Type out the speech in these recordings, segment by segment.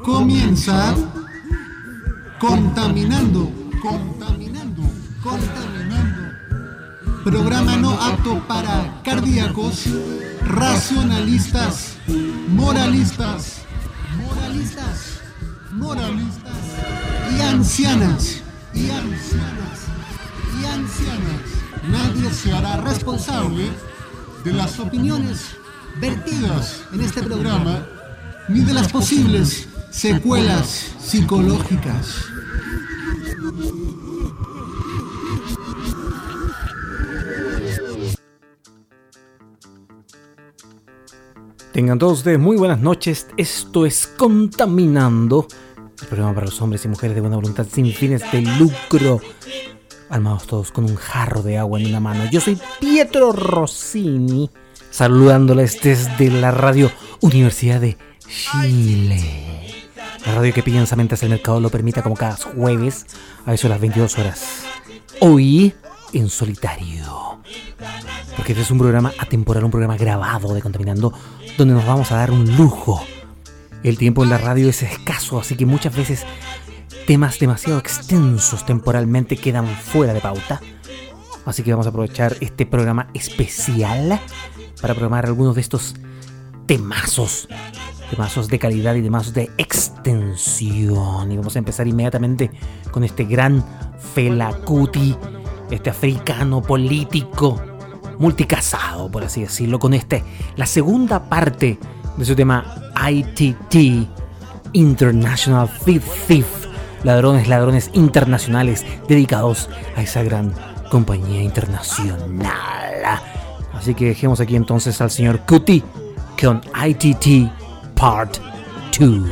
Comienza Contaminando. Programa no apto para cardíacos, racionalistas, moralistas y ancianas. Nadie se hará responsable de las opiniones vertidas en este programa, ni de las posibles secuelas psicológicas. Tengan todos ustedes muy buenas noches. Esto es Contaminando, el programa para los hombres y mujeres de buena voluntad sin fines de lucro, armados todos con un jarro de agua en una mano. Yo soy Pietro Rossini, saludándoles desde la Radio Universidad de Chile, la radio que pilla mientras el mercado lo permita, como cada jueves a eso de las 22 horas. Hoy en solitario, porque este es un programa atemporal, un programa grabado de Contaminando, donde nos vamos a dar un lujo. El tiempo en la radio es escaso, así que muchas veces temas demasiado extensos temporalmente quedan fuera de pauta. Así que vamos a aprovechar este programa especial para programar algunos de estos temazos de calidad y temazos de extensión. Y vamos a empezar inmediatamente con este gran Fela Kuti, este africano político multicasado, por así decirlo, con la segunda parte de su tema ITT, International Thief, ladrones internacionales, dedicados a esa gran compañía internacional. Así que dejemos aquí entonces al señor Kuti con ITT Part 2.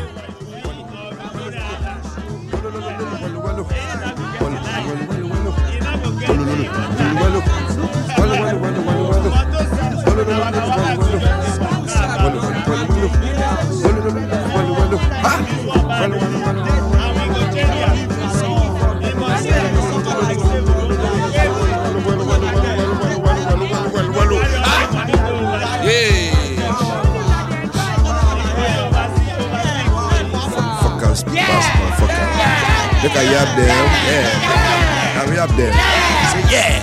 Look at you up there, yeah. Now we up there. Say yeah.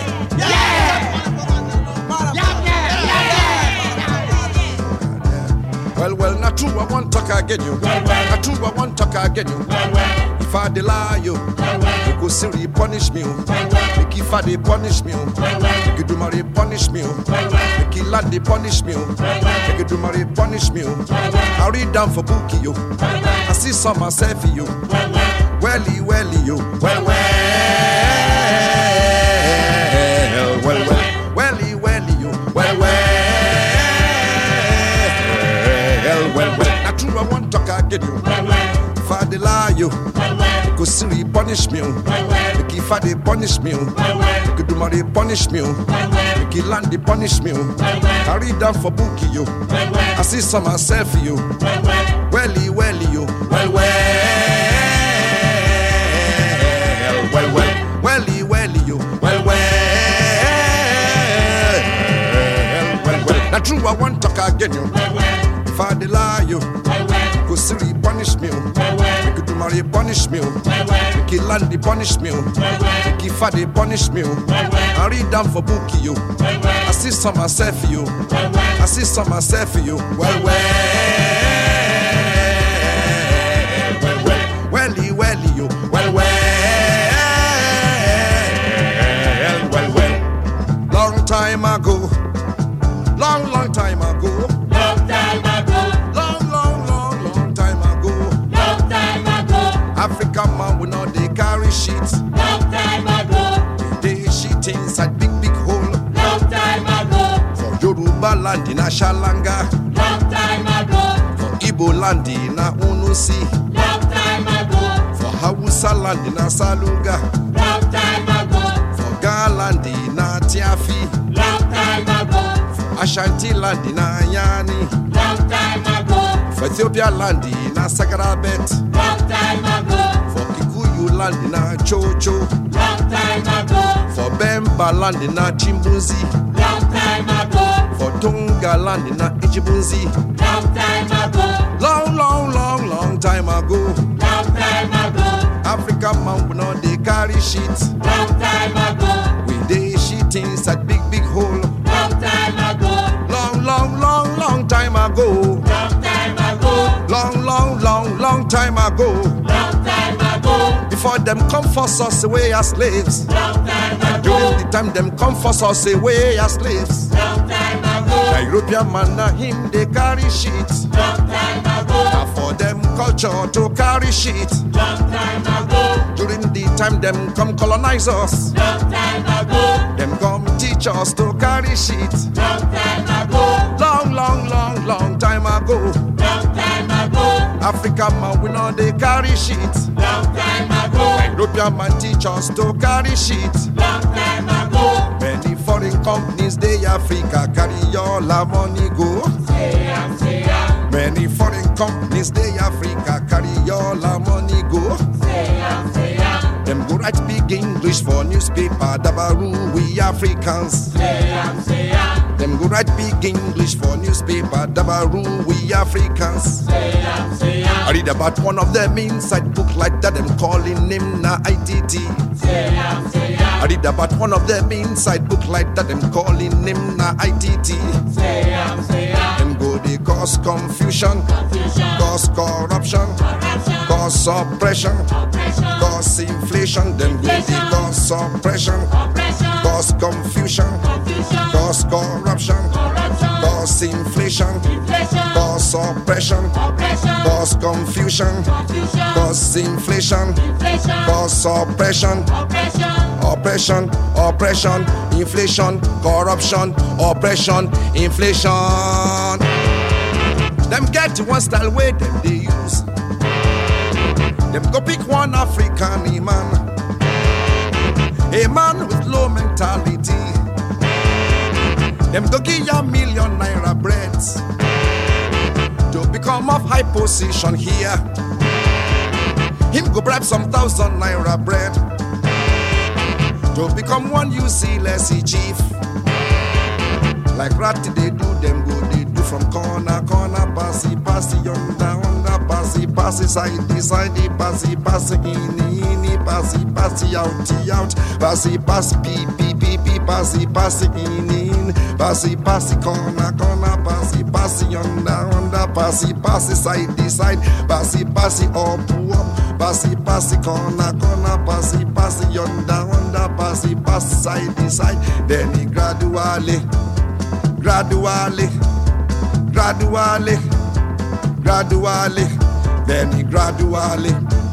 Well, not true, I want to talk again you. Not true, I want to talk again you. If I lie you, you go see punish me. Make if I punish me, make you do my punish me. Make you land the punish me. Make you do my punish me. I read down for bookie you. I see some myself you. Welly, you. Well, welly, you. Well. Not true, I want to talk again you. If I lie you, go see punish me. Make if I punish me, make you do my punish me. Make you land the punish me. I read down for bookie you. I see some myself you. Welly, you. Welly, you. Well. Not true, I want to talk again you. If I lie you, go see punish me. Make you do my punish me. Make you land the punish me. Make you if I punish me. I read down for bookie you. I see some myself you. I see some myself you. Well. Welly, you. Well. Long time ago. Long time ago. Long time ago. Long time ago. Long time ago. African man will not they carry sheets. Long time ago. They shit inside big hole. Long time ago. For Yoruba land in Ashalanga. Long time ago. For Igbo land in Unusi. Long time ago. For Hausa land in Asaluga. Long time ago. For Ga land in Tiafi. Long time ago. Ashanti land in Ayani. Long time ago. For Ethiopia land in Sagrabet. Long time ago. For Kikuyu land in Chocho. Long time ago. For Bemba land in Chimbuzi. Long time ago. For Tonga land in Ijibunzi. Long time ago. Long long time ago. Long time ago. Africa man we know they carry shit. Long time ago. We dey shit inside big hole. Long time ago. Long time ago. Long time ago. Long time ago. Long time ago. Before them come force us away as slaves. Long time ago. During the time them come force us away as slaves. Long time ago. The European man na him they carry shit. Long time ago. Now for them culture to carry shit. Long time ago. During the time them come colonize us. Long time ago. Them come teach us to carry shit. Long time ago. Long time ago. Long time ago. Africa man we know they carry shit. Long time ago. European man teach us to carry shit. Long time ago. Many foreign companies they Africa carry all our money go. Say am. Many foreign companies they Africa carry all our money go. Say am. Them go write big English for newspaper, Dabaru, we Africans. Say am. Them go write big English for newspaper, Dabaru, we Africans. Say am. I read about one of them inside book like that, them calling him na ITT. Say am. I read about one of them inside book like that, them calling him na ITT. Say am. Them go they cause confusion, cause corruption, cause oppression, cause inflation. Them go they cause oppression, cause confusion, cause corruption, cause inflation, cause oppression, cause confusion, cause inflation, cause oppression, oppression, inflation, corruption, oppression, inflation. Them get one style way them they use. Them go pick one African man, a man with low mentality. Them go give ya $1,000,000 breads to become of high position here. Him go bribe some $1,000 bread to become one useless chief. Like rat they do, them go they do from corner, passy, under, passy, side, passy, in, passy, out, passy, in, passy, corner, passy, under, passy, side, passy, up, passy, corner, passy, under, passy, side, then he gradually, then he gradually,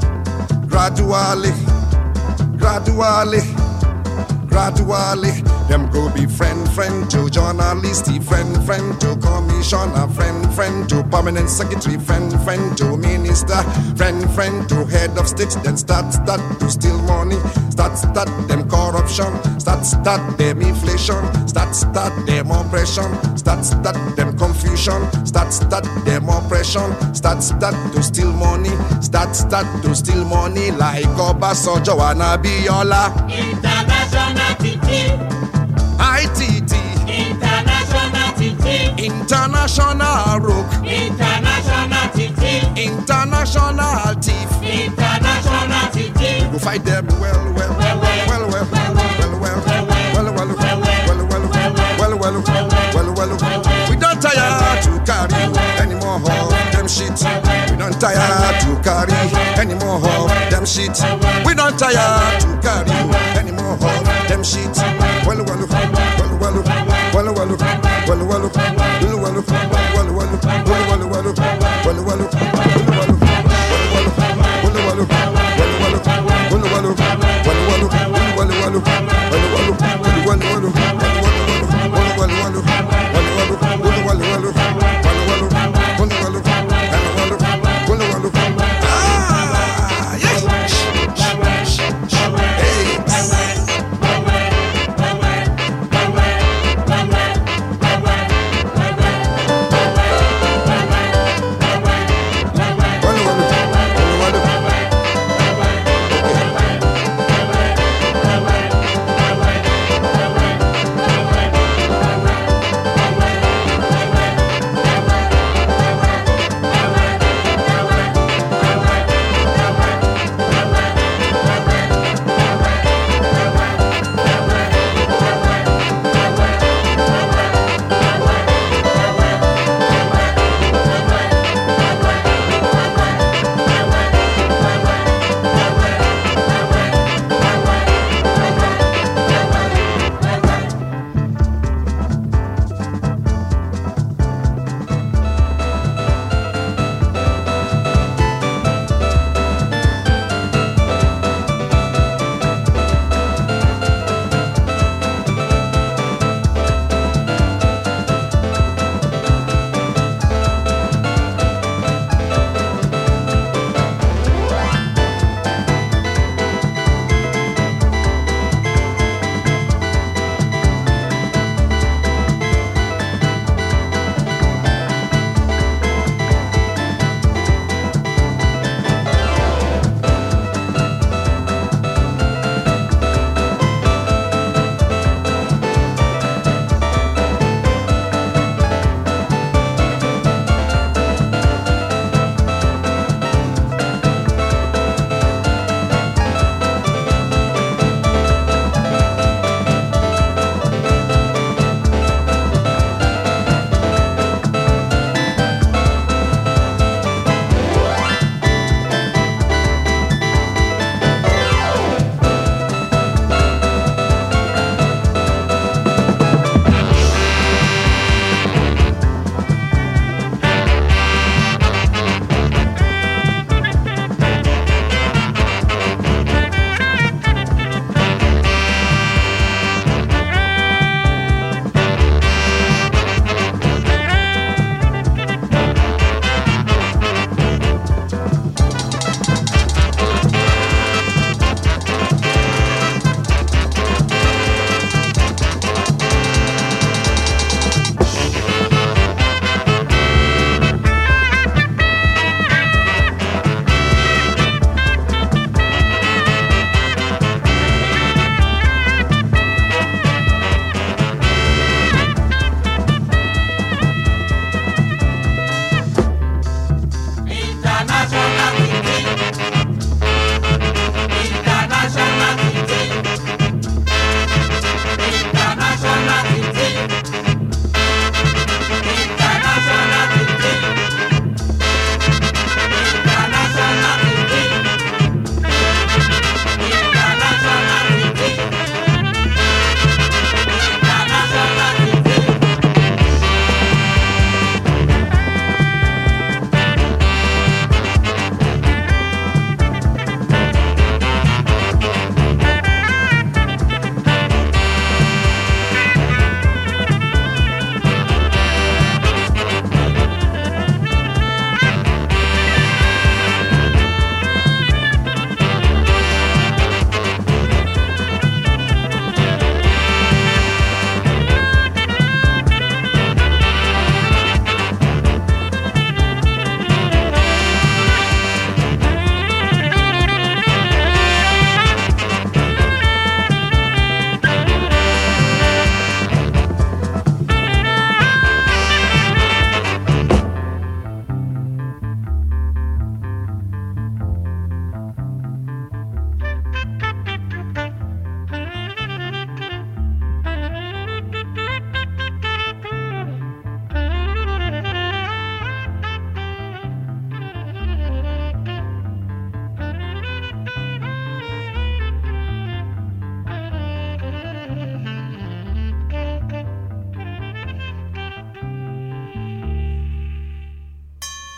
them go be friend to journalist, friend to commissioner, friend to permanent secretary, friend to minister, friend to head of state. Then start to steal money, start them corruption, start them inflation, start them oppression, start them confusion, start them oppression, start to steal money, start to steal money like Obasanjo and Abiola. International TT. ITT. International TT. International rook. International TT. International thief. International TT. We fight them well. We don't tire to carry any more of them shit. We don't tire to carry any more of them shit. We don't tire to carry any more of them shit.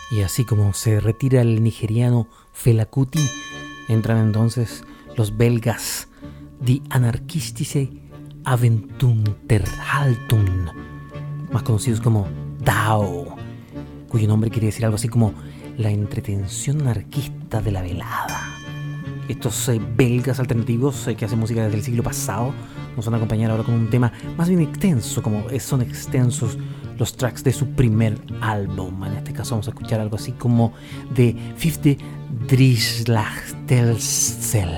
Y así como se retira el nigeriano Fela Kuti, entran entonces los belgas Die Anarchistische Aventurnterhaltung, más conocidos como DAO, cuyo nombre quiere decir algo así como la entretención anarquista de la velada. Estos belgas alternativos que hacen música desde el siglo pasado nos van a acompañar ahora con un tema más bien extenso, como son extensos los tracks de su primer álbum. En este caso vamos a escuchar algo así como de Fifty Drislachtelcel.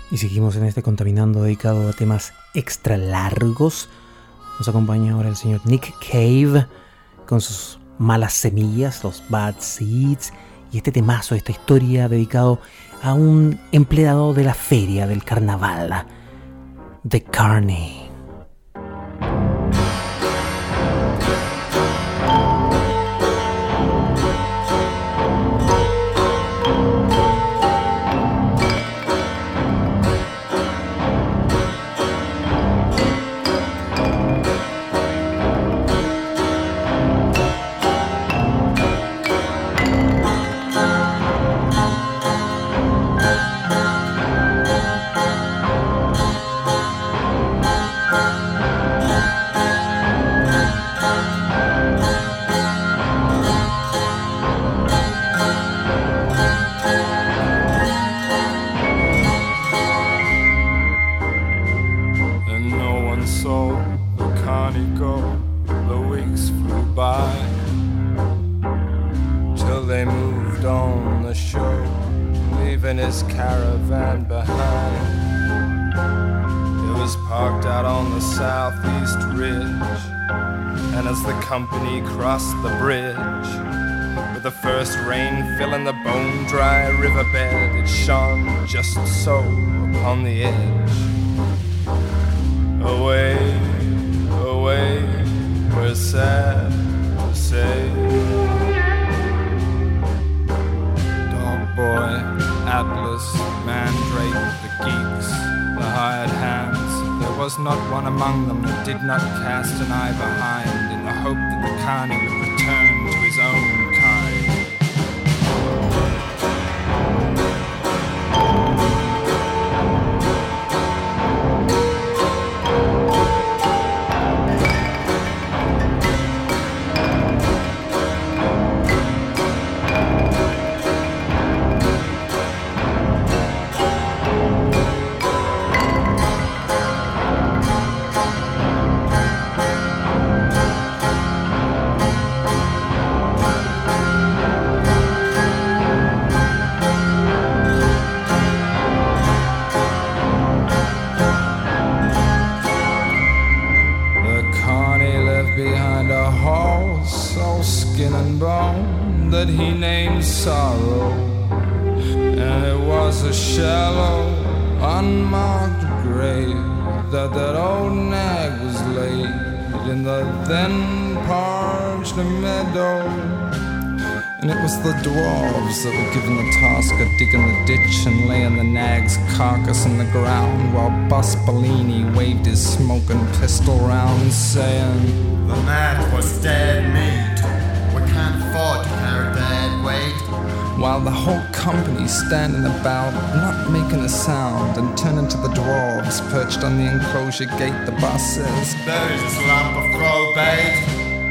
Y seguimos en este Contaminando dedicado a temas extra largos. Nos acompaña ahora el señor Nick Cave con sus malas semillas, los Bad Seeds, y este temazo, esta historia dedicado a un empleado de la feria del carnaval, The Carney. Company crossed the bridge with the first rain filling the bone-dry riverbed. It shone just so upon the edge. Away, away, we're sad to say. Dog boy, Atlas, Mandrake, the geeks, the hired hands. There was not one among them that did not cast an eye behind in the hope that the Carney would return to his own kind. That he named sorrow, and it was a shallow, unmarked grave that old nag was laid in the then parched meadow. And it was the dwarves that were given the task of digging the ditch and laying the nag's carcass in the ground, while Bus Bellini waved his smoking pistol round, saying, "The nag was dead meat. Can't afford to carry that weight." While the whole company standing about, not making a sound, and turning to the dwarves perched on the enclosure gate, the boss says, "There's this lump of crow bait."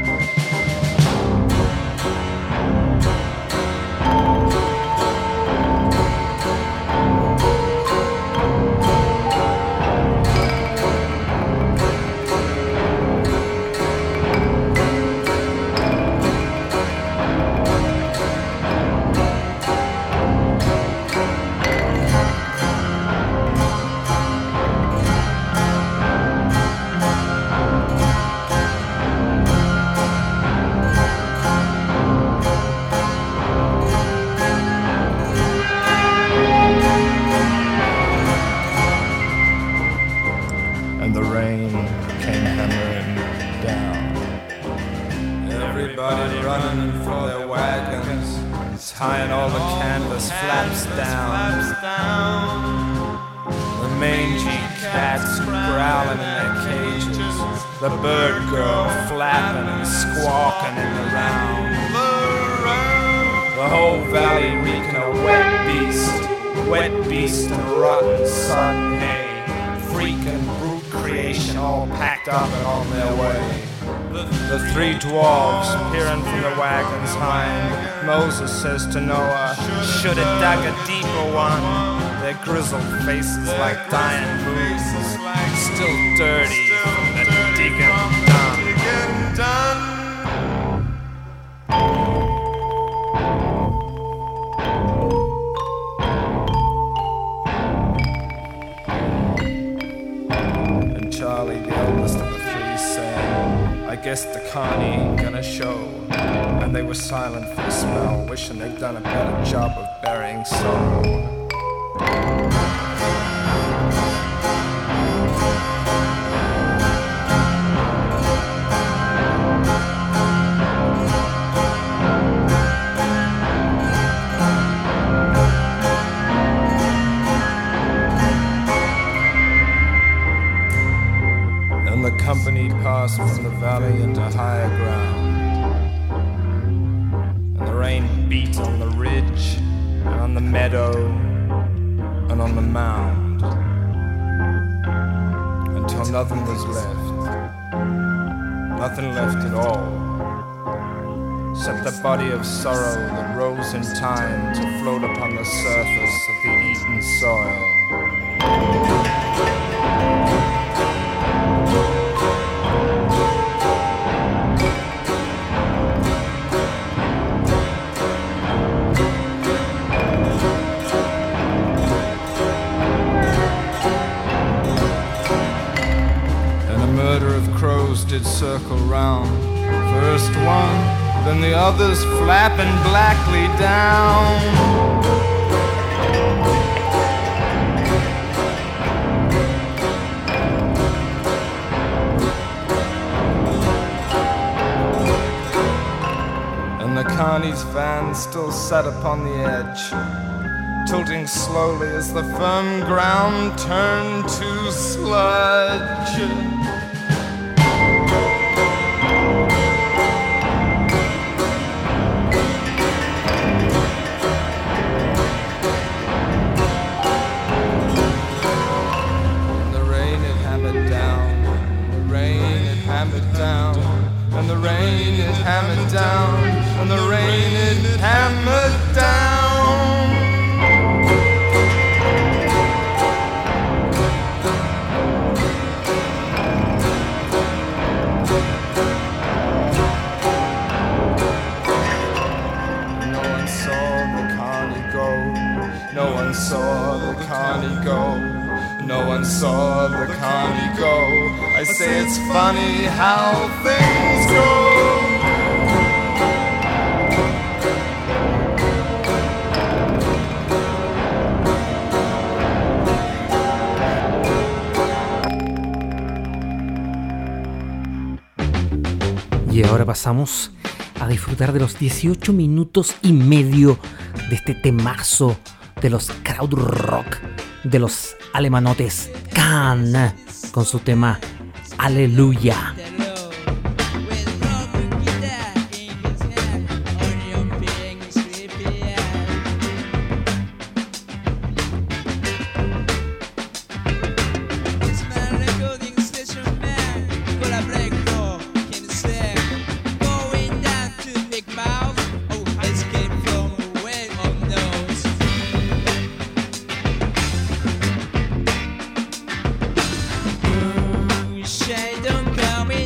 Tying all the canvas flaps down. The mangy cats growling in their cages. The bird girl flapping and squawking in the round. The whole valley reeking of wet beast and rotten sodden hay. Freak and brute creation all packed up and on their way. The three dwarves peering from the wagon's hind. Moses says to Noah, should have dug a deeper one. Their grizzled faces like dying moons, still dirty from the digging done. Mr. Carney gonna show. And they were silent for a spell, wishing they'd done a better job of burying sorrow. The company passed from the valley into higher ground, and the rain beat on the ridge, and on the meadow, and on the mound, until nothing was left, nothing left at all, except the body of sorrow that rose in time to float upon the surface of the eaten soil. Did circle round, first one, then the others flapping blackly down. And the Carney's van still sat upon the edge, tilting slowly as the firm ground turned to sludge. And the rain it hammered down, and the rain it hammered down. No one saw the Carney go, no one saw the Carney go. No one saw the Carney go. I say it's funny how things go. Y ahora pasamos a disfrutar de los 18 minutos y medio de este temazo de los krautrock, de los alemanotes Can, con su tema Aleluya. Don't call me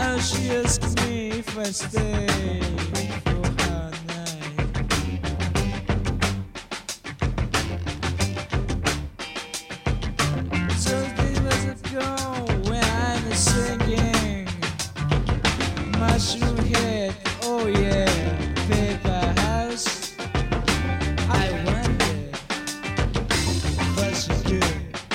and she asked me if I stay for her night. Just days ago when I was singing Mushroom Head, oh yeah, paper house. I wondered, but she good.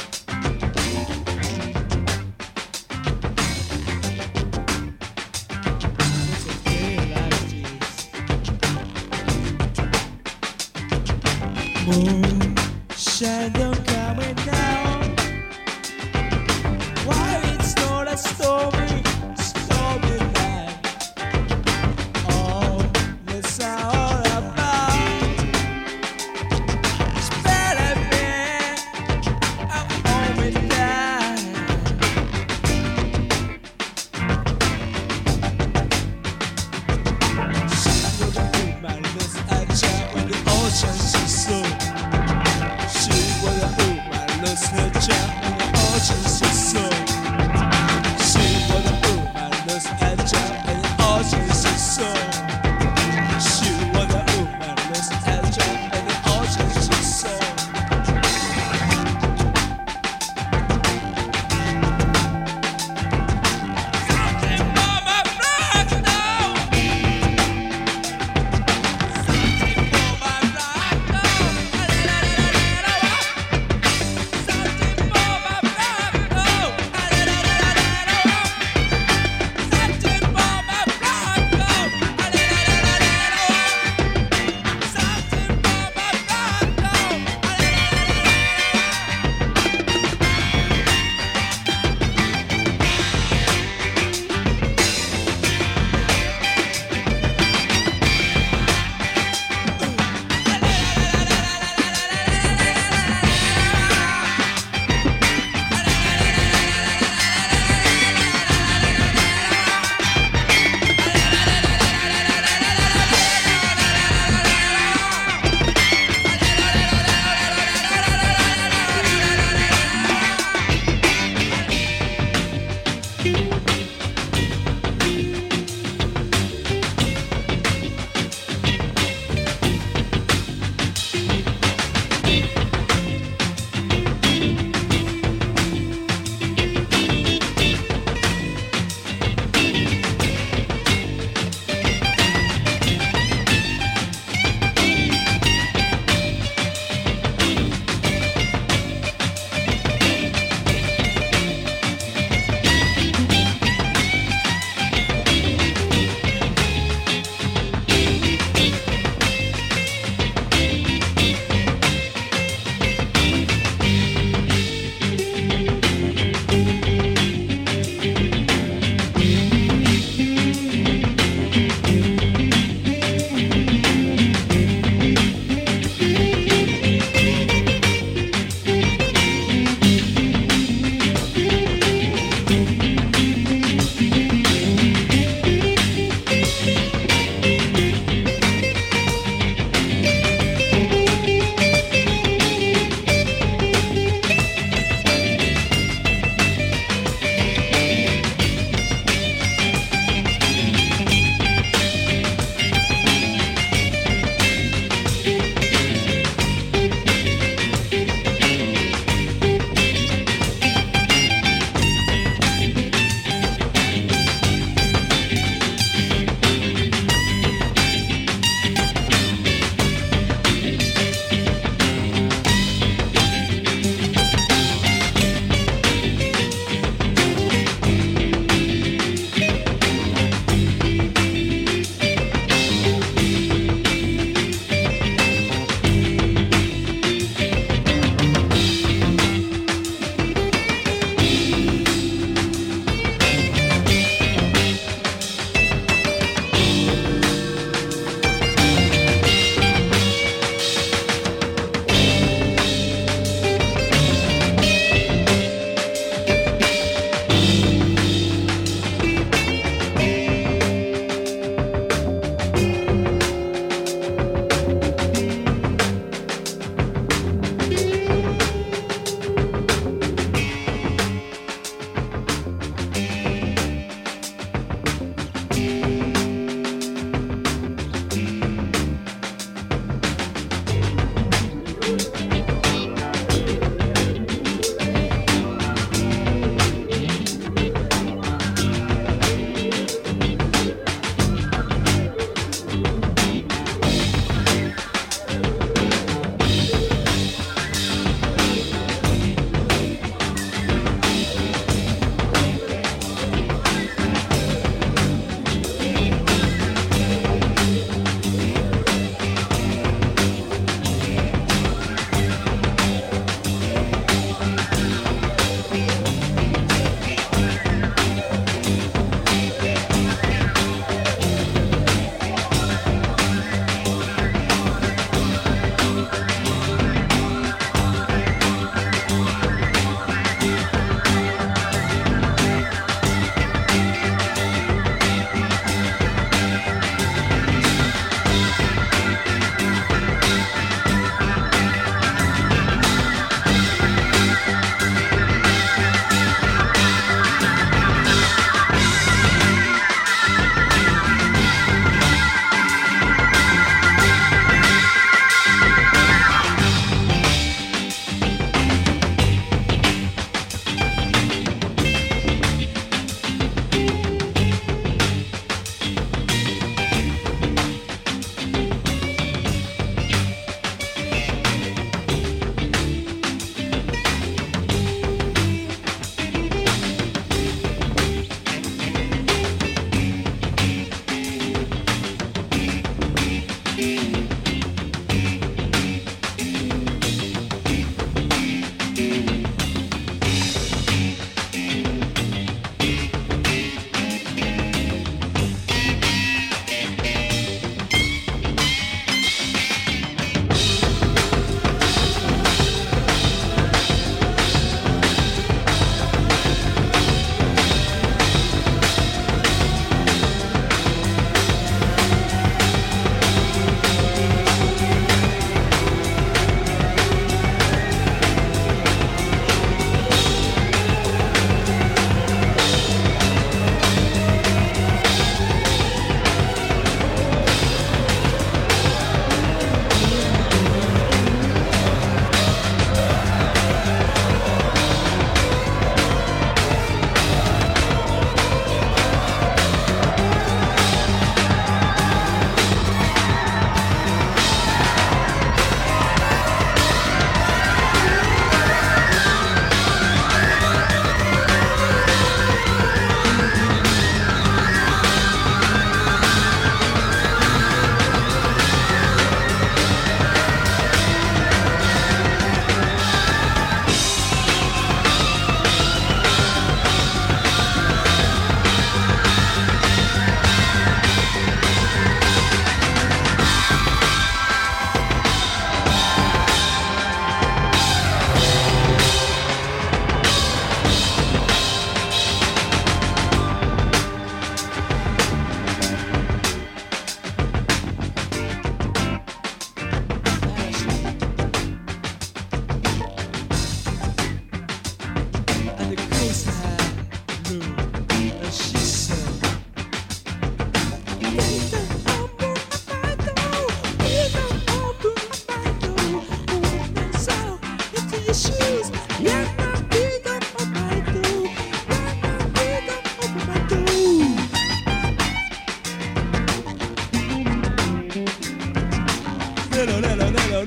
Moon, shadow coming down. Why it's not a stormy night? Oh, that's all about. It's better than I'm home and die. She would put my lips at chat when the ocean she saw. She was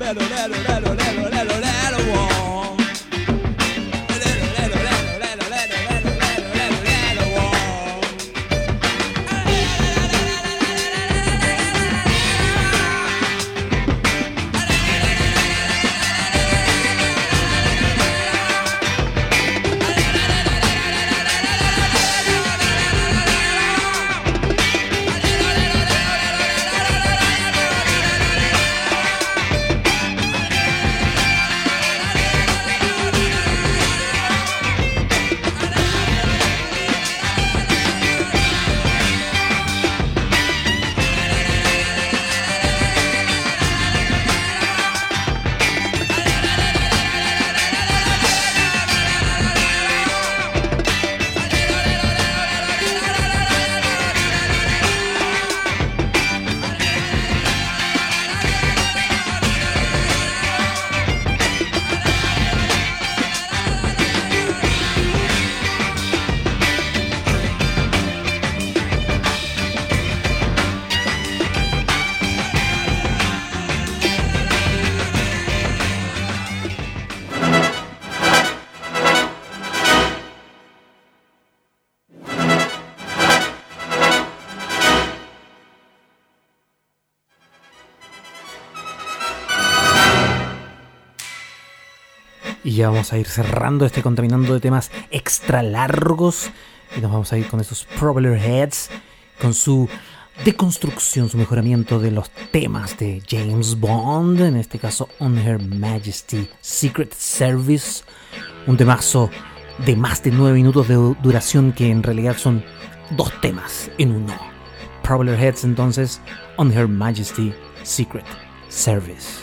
Y ya vamos a ir cerrando este contaminando de temas extra largos. Y nos vamos a ir con esos Propeller Heads, con su deconstrucción, su mejoramiento de los temas de James Bond, en este caso On Her Majesty Secret Service, un temazo de más de 9 minutos de duración que en realidad son 2 temas en uno. Propeller Heads entonces, On Her Majesty Secret Service.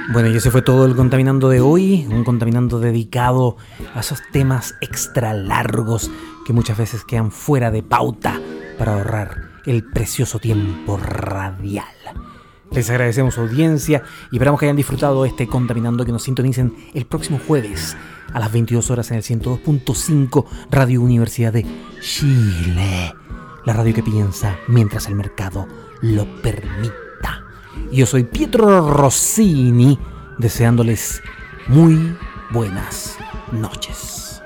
Bueno, y ese fue todo el Contaminando de hoy, un Contaminando dedicado a esos temas extra largos que muchas veces quedan fuera de pauta para ahorrar el precioso tiempo radial. Les agradecemos su audiencia y esperamos que hayan disfrutado este Contaminando, que nos sintonicen el próximo jueves a las 22 horas en el 102.5 Radio Universidad de Chile, la radio que piensa mientras el mercado lo permita. Yo soy Pietro Rossini, deseándoles muy buenas noches.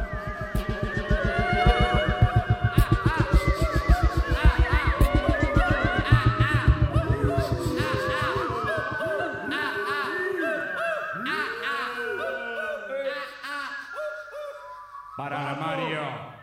Para Mario.